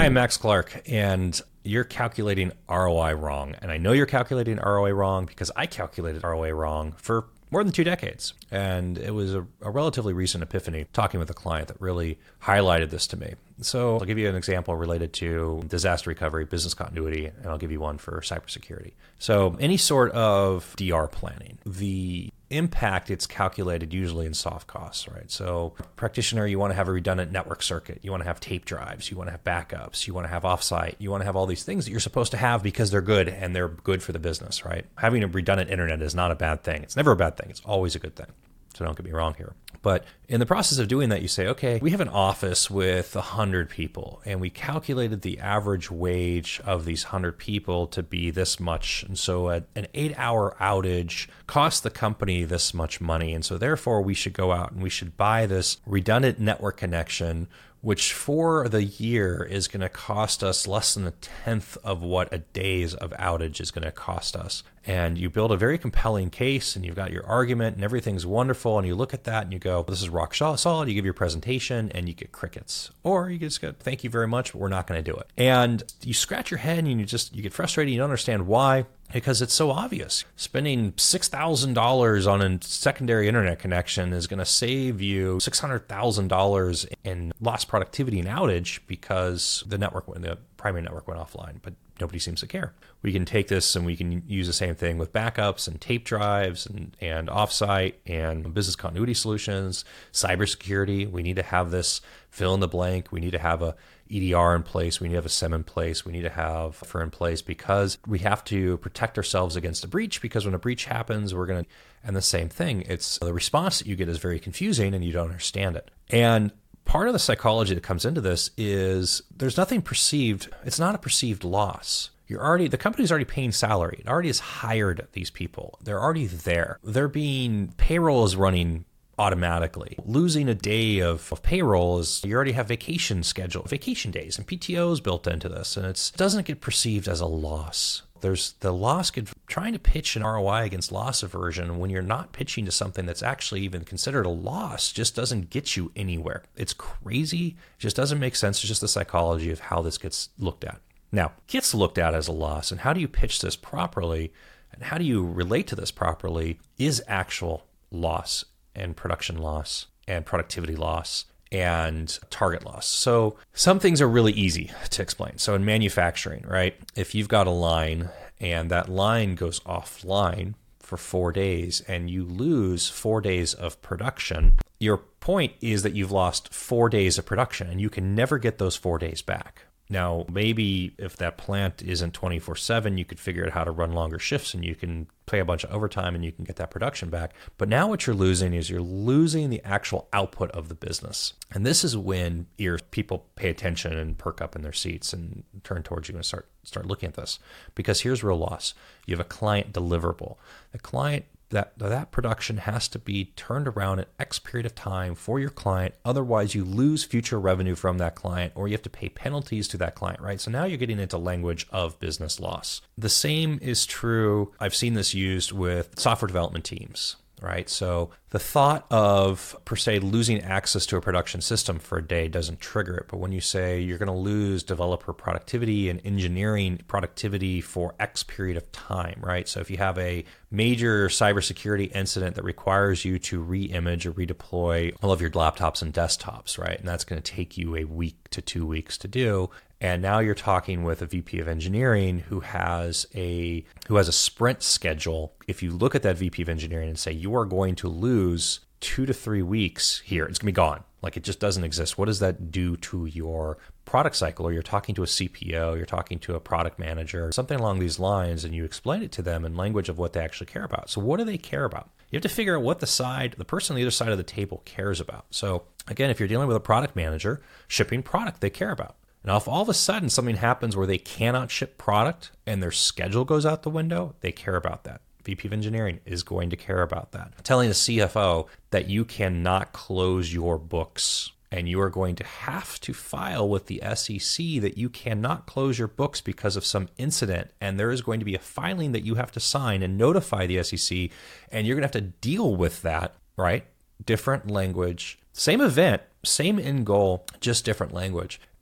I'm Max Clark, and you're calculating ROI wrong. And I know you're calculating ROI wrong because I calculated ROI wrong for more than 2 decades. And it was a relatively recent epiphany talking with a client that really highlighted this to me. So I'll give you an example related to disaster recovery, business continuity, and I'll give you one for cybersecurity. So any sort of DR planning, the impact, it's calculated usually in soft costs, right? So practitioner, you want to have a redundant network circuit. You want to have tape drives. You want to have backups. You want to have offsite. You want to have all these things that you're supposed to have because they're good and they're good for the business, right? Having a redundant internet is not a bad thing. It's never a bad thing. It's always a good thing. So don't get me wrong here. But in the process of doing that, you say, okay, we have an office with 100 people, and we calculated the average wage of these 100 people to be this much. And so an 8-hour outage costs the company this much money. And so therefore, we should go out and we should buy this redundant network connection, which for the year is going to cost us less than 1/10 of what a days of outage is going to cost us. And you build a very compelling case and you've got your argument and everything's wonderful. And you look at that and you go, this is rock solid. You give your presentation and you get crickets. Or you just go, thank you very much, but we're not going to do it. And you scratch your head and you get frustrated. You don't understand why. Because it's so obvious. Spending $6,000 on a secondary internet connection is going to save you $600,000 in lost productivity and outage because the primary network went offline, but nobody seems to care. We can take this and we can use the same thing with backups and tape drives and offsite and business continuity solutions, cybersecurity. We need to have this fill in the blank. We need to have a EDR in place. We need to have a SIEM in place. We need to have FIR in place because we have to protect ourselves against a breach, because when a breach happens, and the same thing, it's the response that you get is very confusing and you don't understand it. And part of the psychology that comes into this is there's nothing perceived. It's not a perceived loss. The company's already paying salary. It already has hired these people. They're already there. Payroll is running automatically. Losing a day of payroll is, you already have vacation days and PTOs built into this, and it doesn't get perceived as a loss. There's the loss, trying to pitch an ROI against loss aversion when you're not pitching to something that's actually even considered a loss just doesn't get you anywhere. It's crazy. It just doesn't make sense. It's just the psychology of how this gets looked at. Now, it gets looked at as a loss, and how do you pitch this properly and how do you relate to this properly is actual loss and production loss and productivity loss and target loss. So some things are really easy to explain. So in manufacturing, right? If you've got a line and that line goes offline for 4 days and you lose 4 days of production, your point is that you've lost 4 days of production and you can never get those 4 days back. Now, maybe if that plant isn't 24/7, you could figure out how to run longer shifts and you can pay a bunch of overtime and you can get that production back. But now what you're losing is you're losing the actual output of the business. And this is when people pay attention and perk up in their seats and turn towards you and start looking at this. Because here's real loss. You have a client deliverable. The client that production has to be turned around in X period of time for your client. Otherwise, you lose future revenue from that client, or you have to pay penalties to that client, right? So now you're getting into language of business loss. The same is true. I've seen this used with software development teams, right? So the thought of, per se, losing access to a production system for a day doesn't trigger it. But when you say you're going to lose developer productivity and engineering productivity for X period of time, right? So if you have a major cybersecurity incident that requires you to re-image or redeploy all of your laptops and desktops, right? And that's going to take you a week to 2 weeks to do. And now you're talking with a VP of engineering who has a sprint schedule. If you look at that VP of engineering and say, you are going to lose 2 to 3 weeks here, it's going to be gone. Like, it just doesn't exist. What does that do to your product cycle? Or you're talking to a CPO, you're talking to a product manager, something along these lines, and you explain it to them in language of what they actually care about. So what do they care about? You have to figure out what the person on the other side of the table cares about. So again, if you're dealing with a product manager, shipping product they care about. Now, if all of a sudden something happens where they cannot ship product and their schedule goes out the window, they care about that. VP of engineering is going to care about that. Telling a CFO that you cannot close your books and you are going to have to file with the SEC that you cannot close your books because of some incident, and there is going to be a filing that you have to sign and notify the SEC, and you're going to have to deal with that, right? Different language, same event, same end goal, just different language.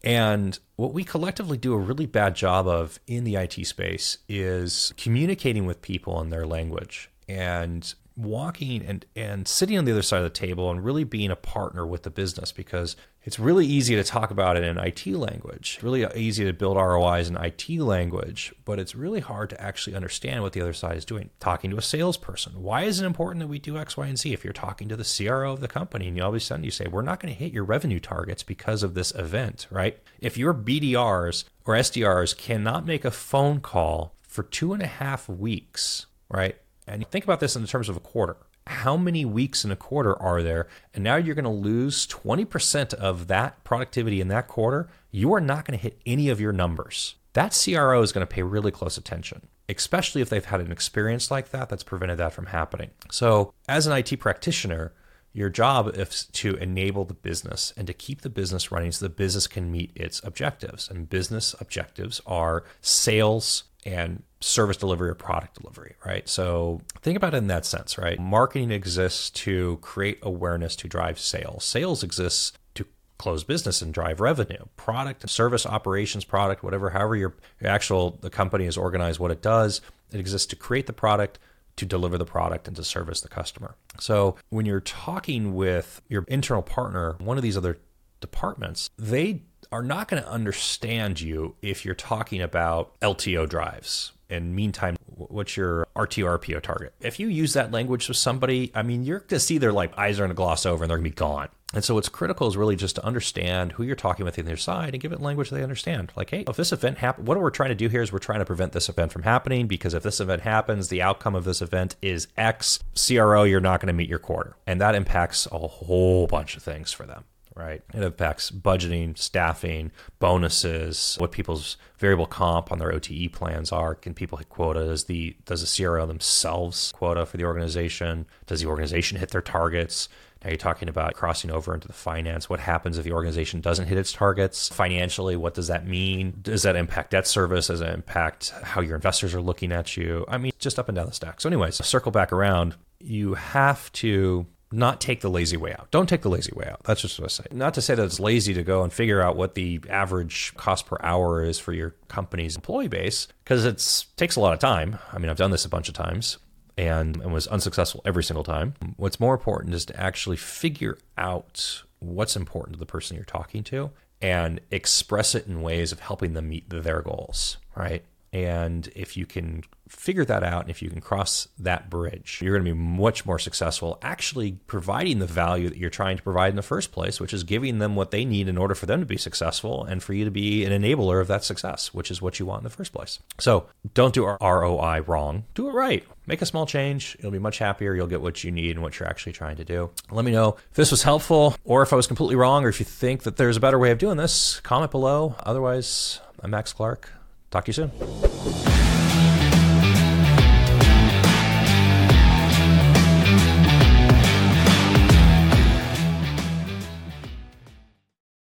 And what we collectively do a really bad job of in the IT space is communicating with people in their language and walking and sitting on the other side of the table and really being a partner with the business, because it's really easy to talk about it in IT language, really easy to build ROIs in IT language, but it's really hard to actually understand what the other side is doing. Talking to a salesperson, why is it important that we do X, Y, and Z? If you're talking to the CRO of the company and all of a sudden you say, we're not going to hit your revenue targets because of this event, right? If your BDRs or SDRs cannot make a phone call for 2.5 weeks, right? And you think about this in terms of a quarter. How many weeks in a quarter are there? And now you're going to lose 20% of that productivity in that quarter. You are not going to hit any of your numbers. That CRO is going to pay really close attention, especially if they've had an experience like that that's prevented that from happening. So as an IT practitioner, your job is to enable the business and to keep the business running so the business can meet its objectives. And business objectives are sales and service delivery or product delivery, right? So think about it in that sense, right? Marketing exists to create awareness to drive sales. Sales exists to close business and drive revenue. Product, service, operations, product, whatever, however the company is organized, what it does, it exists to create the product, to deliver the product, and to service the customer. So when you're talking with your internal partner, one of these other departments, they are not going to understand you if you're talking about LTO drives. And meantime, what's your RTO, RPO target? If you use that language with somebody, I mean, you're going to see their eyes are going to gloss over and they're going to be gone. And so what's critical is really just to understand who you're talking with on their side and give it language they understand. Like, hey, if this event happens, what we're trying to do here is we're trying to prevent this event from happening, because if this event happens, the outcome of this event is X. CRO, you're not going to meet your quarter. And that impacts a whole bunch of things for them. Right. It impacts budgeting, staffing, bonuses, what people's variable comp on their OTE plans are. Can people hit quotas? Does the CRO themselves quota for the organization? Does the organization hit their targets? Now you're talking about crossing over into the finance. What happens if the organization doesn't hit its targets financially? What does that mean? Does that impact debt service? Does it impact how your investors are looking at you? I mean, just up and down the stack. So anyways, circle back around. You have to not take the lazy way out. Don't take the lazy way out. That's just what I say. Not to say that it's lazy to go and figure out what the average cost per hour is for your company's employee base, because it takes a lot of time. I mean, I've done this a bunch of times and was unsuccessful every single time. What's more important is to actually figure out what's important to the person you're talking to and express it in ways of helping them meet their goals, right? And if you can figure that out, and if you can cross that bridge, you're going to be much more successful actually providing the value that you're trying to provide in the first place, which is giving them what they need in order for them to be successful and for you to be an enabler of that success, which is what you want in the first place. So don't do ROI wrong. Do it right. Make a small change. You'll be much happier. You'll get what you need and what you're actually trying to do. Let me know if this was helpful or if I was completely wrong, or if you think that there's a better way of doing this. Comment below. Otherwise, I'm Max Clark. Talk to you soon.